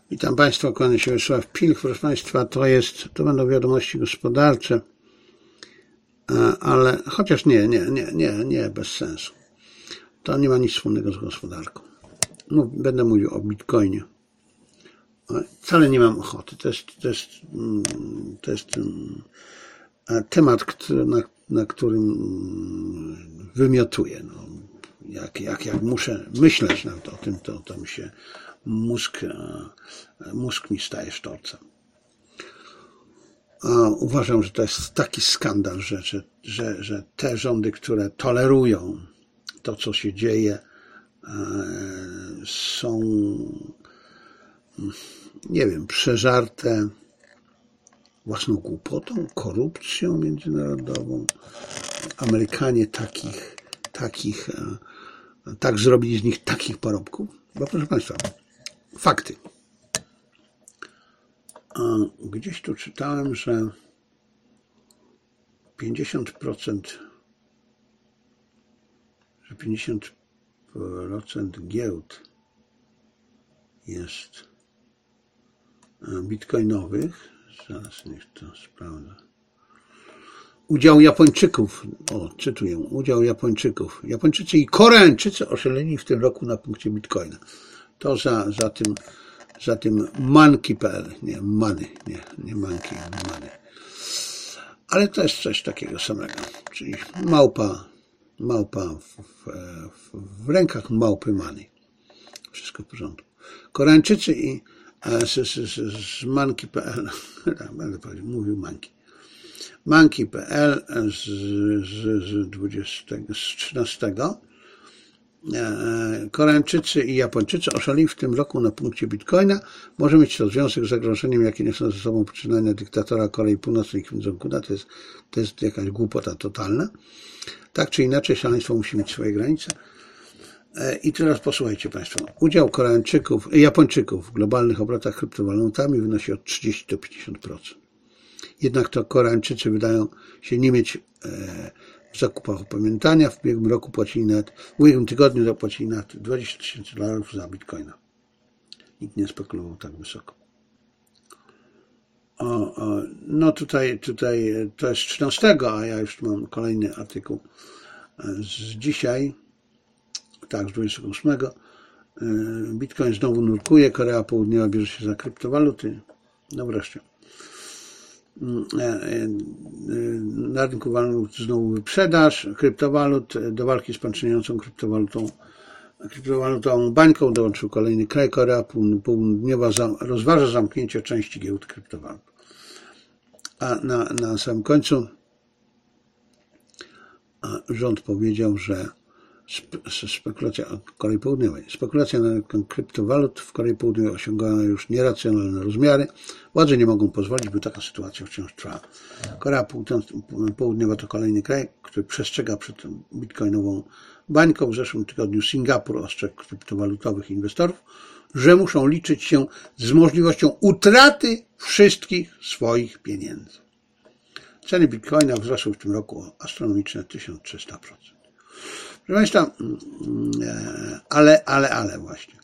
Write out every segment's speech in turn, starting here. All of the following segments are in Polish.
Witam Państwa, kłaniam się Wiesław Pilch. Proszę Państwa, to będą wiadomości gospodarcze, ale chociaż nie, bez sensu. To nie ma nic wspólnego z gospodarką. Będę mówił o Bitcoinie. Wcale nie mam ochoty. To jest temat, na którym wymiotuję. Jak muszę myśleć o tym, to mi się mózg mi staje sztorcem. Uważam, że to jest taki skandal, że te rządy, które tolerują to, co się dzieje, są, nie wiem, przeżarte własną głupotą, korupcją międzynarodową. Amerykanie tak zrobili z nich takich parobków. Bo proszę Państwa, fakty. Gdzieś tu czytałem, że 50% giełd jest bitcoinowych. Zaraz niech to sprawdzę. Udział Japończyków, czytuję, udział Japończyków. Japończycy i Koreańczycy oszaleli w tym roku na punkcie Bitcoina. To za tym Monkey.pl, nie Money, nie Monkey, Money. Ale to jest coś takiego samego, czyli małpa w rękach małpy Money. Wszystko w porządku. Koreańczycy i z Monkey.pl, będę powiedział, mówił Monkey. Monkey.pl z 13. Koreańczycy i Japończycy oszaleli w tym roku na punkcie Bitcoina. Może mieć to związek z zagrożeniem, jakie niosą ze sobą poczynania dyktatora Korei Północnej Kim Jong-una. To jest jakaś głupota totalna. Tak czy inaczej, szaleństwo musi mieć swoje granice. I teraz posłuchajcie Państwo. Udział Japończyków w globalnych obrotach kryptowalutami wynosi od 30 do 50%. Jednak to Koreańczycy wydają się nie mieć w zakupach opamiętania. W ubiegłym tygodniu zapłacili nawet $20,000 za Bitcoina. Nikt nie spekulował tak wysoko. Tutaj to jest 13, a ja już mam kolejny artykuł z dzisiaj, tak, z 28. Bitcoin znowu nurkuje, Korea Południowa bierze się za kryptowaluty. No wreszcie. Na rynku walut znowu wyprzedaż kryptowalut. Do walki z pańczącą kryptowalutową bańką dołączył kolejny kraj. Korea Południowa rozważa zamknięcie części giełd kryptowalut. A na samym końcu rząd powiedział, że spekulacja w Korei Południowej. Spekulacja na rynku kryptowalut w Korei Południowej osiągają już nieracjonalne rozmiary. Władze nie mogą pozwolić, by taka sytuacja wciąż trwała. Korea Południowa to kolejny kraj, który przestrzega przed bitcoinową bańką. W zeszłym tygodniu Singapur ostrzegł kryptowalutowych inwestorów, że muszą liczyć się z możliwością utraty wszystkich swoich pieniędzy. Ceny bitcoina wzrosły w tym roku o astronomiczne 1300%. Proszę Państwa, ale właśnie.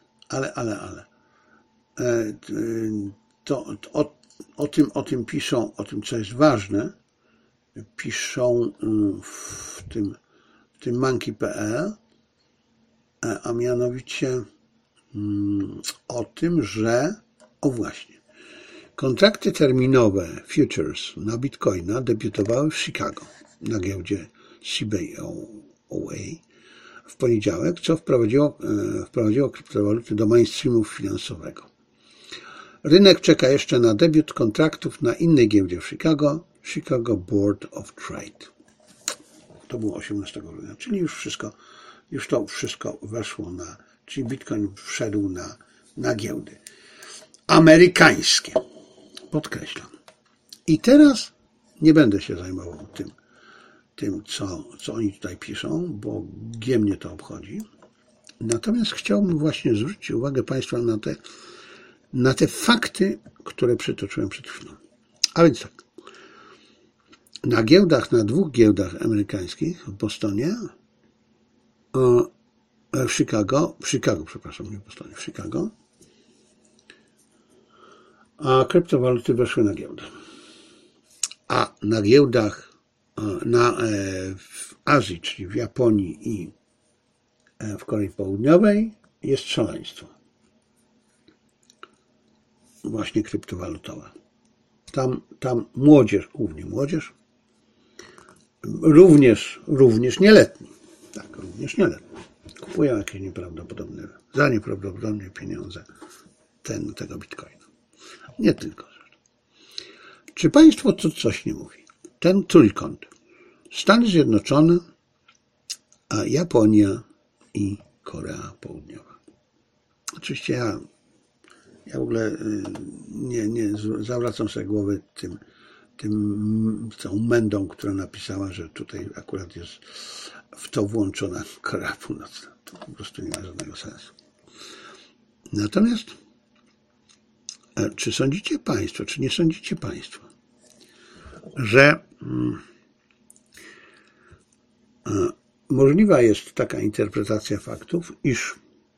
O tym piszą, o tym, co jest ważne, piszą w tym Monkey.pl, a mianowicie o tym, że, właśnie, kontrakty terminowe futures na Bitcoina debiutowały w Chicago na giełdzie CBOE w poniedziałek, co wprowadziło kryptowaluty do mainstreamu finansowego. Rynek czeka jeszcze na debiut kontraktów na innej giełdzie w Chicago Board of Trade. To było 18 grudnia, czyli już to wszystko weszło czyli Bitcoin wszedł na giełdy amerykańskie. Podkreślam. I teraz nie będę się zajmował tym, co oni tutaj piszą, bo mnie to obchodzi. Natomiast chciałbym właśnie zwrócić uwagę Państwa na te fakty, które przytoczyłem przed chwilą. A więc tak. Na dwóch giełdach amerykańskich w Bostonie, w Chicago, a kryptowaluty weszły na giełdę. A na giełdach w Azji, czyli w Japonii i w Korei Południowej jest szaleństwo. Właśnie kryptowalutowe. Tam młodzież, głównie młodzież, również nieletni. Tak, również nieletni. Kupują jakieś za nieprawdopodobne pieniądze tego bitcoina. Nie tylko. Czy państwo to coś nie mówi? Ten trójkąt. Stany Zjednoczone, a Japonia i Korea Południowa. Oczywiście ja w ogóle nie zawracam sobie głowy tą mędą, która napisała, że tutaj akurat jest w to włączona Korea Północna. To po prostu nie ma żadnego sensu. Natomiast czy sądzicie państwo, czy nie sądzicie państwo, że możliwa jest taka interpretacja faktów, iż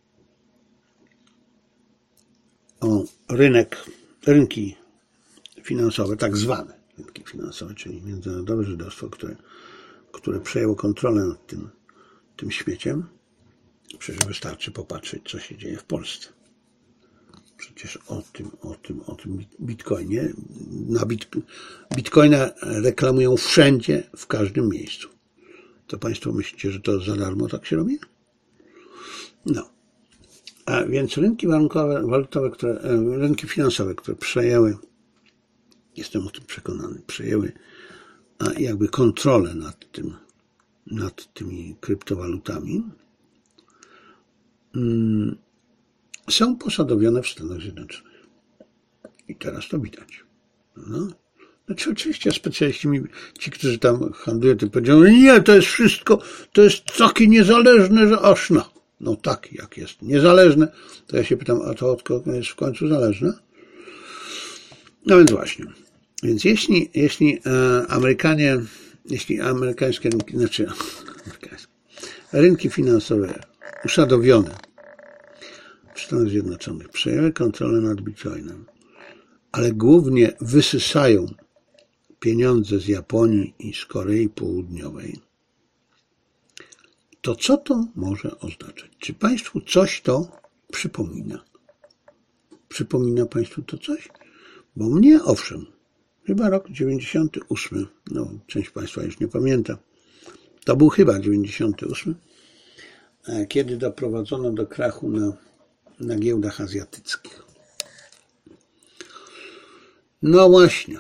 rynki finansowe, tak zwane rynki finansowe, czyli międzynarodowe żydostwo, które przejęło kontrolę nad tym świeciem, przecież wystarczy popatrzeć, co się dzieje w Polsce. Przecież o tym bitcoinie, bitcoina reklamują wszędzie, w każdym miejscu. To państwo myślicie, że to za darmo tak się robi? No. A więc rynki walutowe, rynki finansowe, które przejęły, jestem o tym przekonany, przejęły jakby kontrolę nad tymi kryptowalutami, są posadowione w Stanach Zjednoczonych. I teraz to widać. No. Znaczy oczywiście specjaliści, ci, którzy tam handlują, to powiedział, nie, to jest wszystko, to jest takie niezależne, że aż no tak, jak jest niezależne, to ja się pytam, a to od kogo jest w końcu zależne? No więc właśnie. Więc jeśli amerykańskie rynki finansowe usadowione w Stanach Zjednoczonych przejęły kontrolę nad bitcoinem, ale głównie wysysają pieniądze z Japonii i z Korei Południowej, to co to może oznaczać? Czy państwu coś to przypomina? Przypomina państwu to coś? Bo mnie, owszem, chyba rok 98, no część państwa już nie pamięta, to był chyba 98, kiedy doprowadzono do krachu na giełdach azjatyckich. No właśnie.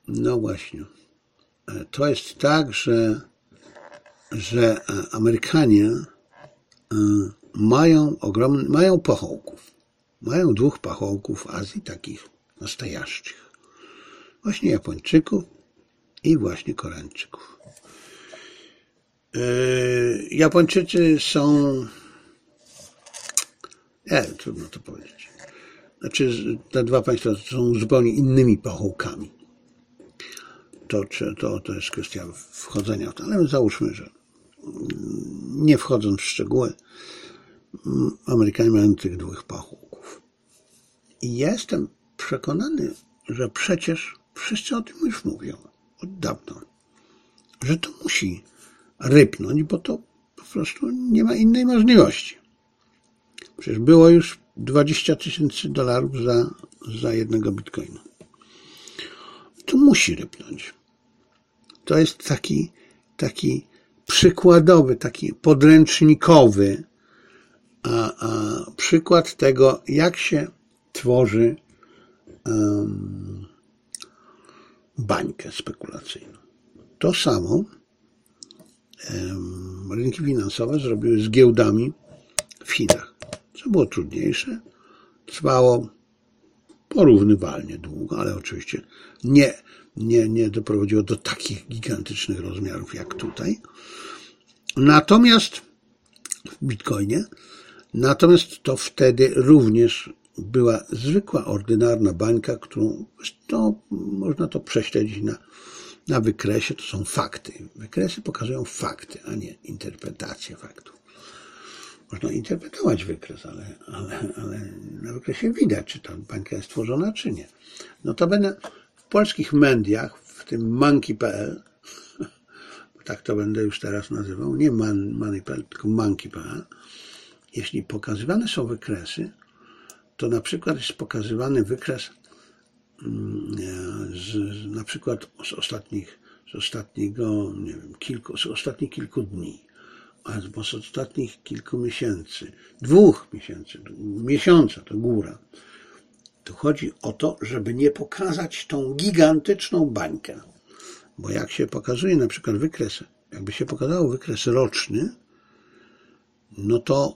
To jest tak, że Amerykanie mają pachołków. Mają dwóch pachołków w Azji, takich nastojażdżych. Właśnie Japończyków i właśnie Koreańczyków. Japończycy są... trudno to powiedzieć. Znaczy, te dwa państwa są zupełnie innymi pachołkami. To jest kwestia wchodzenia w to, ale załóżmy, że nie wchodząc w szczegóły, Amerykanie mają tych dwóch pachołków. I ja jestem przekonany, że przecież wszyscy o tym już mówią od dawna, że to musi rypnąć, bo to po prostu nie ma innej możliwości. Przecież było już $20,000 za jednego bitcoina. To musi rypnąć. To jest taki przykładowy, taki podręcznikowy przykład tego, jak się tworzy bańkę spekulacyjną. To samo rynki finansowe zrobiły z giełdami w Chinach. Co było trudniejsze, trwało porównywalnie długo, ale oczywiście nie doprowadziło do takich gigantycznych rozmiarów jak tutaj. Natomiast w Bitcoinie, to wtedy również była zwykła, ordynarna bańka, którą można to prześledzić na wykresie. To są fakty. Wykresy pokazują fakty, a nie interpretacje faktów. Można interpretować wykres, ale na wykresie widać, czy ta bańka jest tworzona, czy nie. Notabene w polskich mediach, w tym monkey.pl, tak to będę już teraz nazywał, nie money.pl, tylko monkey.pl, jeśli pokazywane są wykresy, to na przykład jest pokazywany wykres na przykład z ostatnich kilku dni, albo z ostatnich kilku miesięcy, 2 miesięcy, miesiąca to góra. Tu chodzi o to, żeby nie pokazać tą gigantyczną bańkę. Bo jak się pokazuje na przykład wykres, jakby się pokazało wykres roczny, no to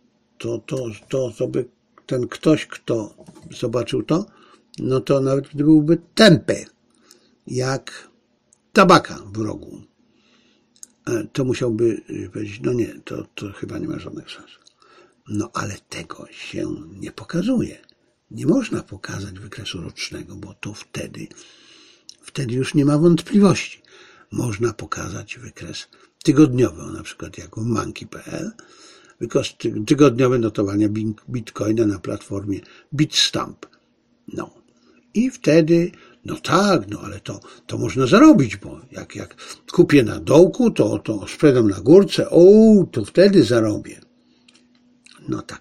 by ten ktoś, kto zobaczył to, no to nawet byłby tępy, jak tabaka w rogu. To musiałby powiedzieć, no nie, to chyba nie ma żadnych sensu. No ale tego się nie pokazuje. Nie można pokazać wykresu rocznego, bo to wtedy już nie ma wątpliwości. Można pokazać wykres tygodniowy, na przykład jak w monkey.pl, wykres tygodniowe notowania Bitcoina na platformie Bitstamp. No i wtedy, no tak, no ale to można zarobić, bo jak kupię na dołku, to sprzedam na górce, to wtedy zarobię. No tak.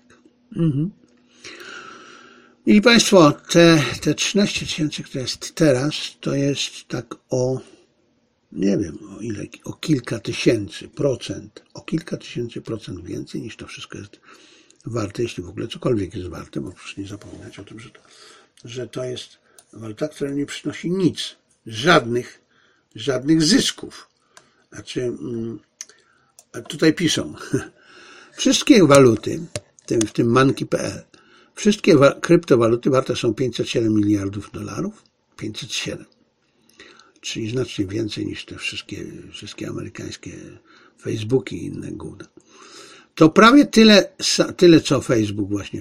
I Państwo, te 13 tysięcy, które jest teraz, to jest tak nie wiem o ile, o kilka tysięcy procent więcej niż to wszystko jest warte, jeśli w ogóle cokolwiek jest warte, bo proszę nie zapominać o tym, że to jest waluta, która nie przynosi nic, żadnych zysków. Znaczy, tutaj piszą, wszystkie waluty, w tym monkey.pl, wszystkie kryptowaluty warte są $507 miliardów, 507. Czyli znacznie więcej niż te wszystkie amerykańskie Facebooki i inne gówna. To prawie tyle co Facebook właśnie,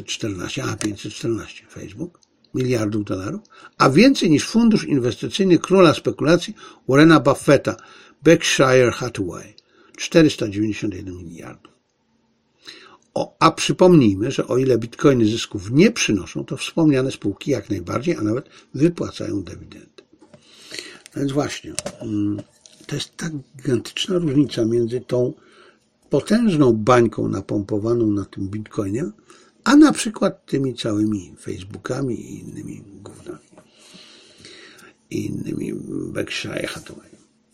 514 Facebook, miliardów dolarów, a więcej niż fundusz inwestycyjny króla spekulacji Warrena Buffetta, Berkshire Hathaway, 491 miliardów. A przypomnijmy, że o ile bitcoiny zysków nie przynoszą, to wspomniane spółki jak najbardziej, a nawet wypłacają dywidendy. Więc właśnie, to jest tak gigantyczna różnica między tą potężną bańką napompowaną na tym bitcoinie, a na przykład tymi całymi Facebookami i innymi gównami. I innymi Berkshire Hathaway.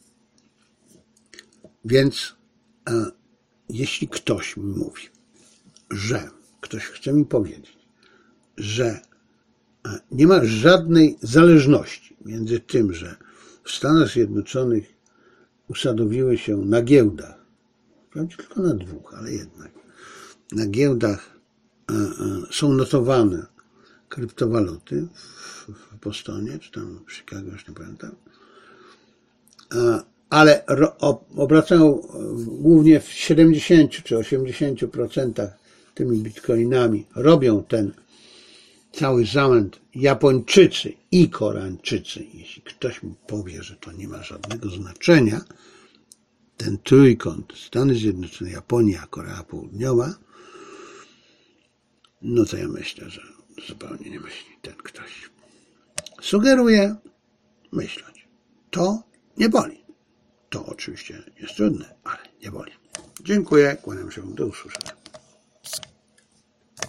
Więc jeśli ktoś mi mówi, ktoś chce mi powiedzieć, że nie ma żadnej zależności między tym, że w Stanach Zjednoczonych usadowiły się na giełdach, wprawdzie tylko na 2, ale jednak, na giełdach są notowane kryptowaluty w Bostonie, czy tam w Chicago, już nie pamiętam, ale obracają głównie w 70 czy 80% tymi bitcoinami, robią ten cały zamęt Japończycy i Koreańczycy. Jeśli ktoś mi powie, że to nie ma żadnego znaczenia, ten trójkąt Stany Zjednoczone, Japonia, Korea Południowa, no to ja myślę, że zupełnie nie myśli ten ktoś. Sugeruje myśleć. To nie boli. To oczywiście jest trudne, ale nie boli. Dziękuję, kłaniam się, do usłyszenia.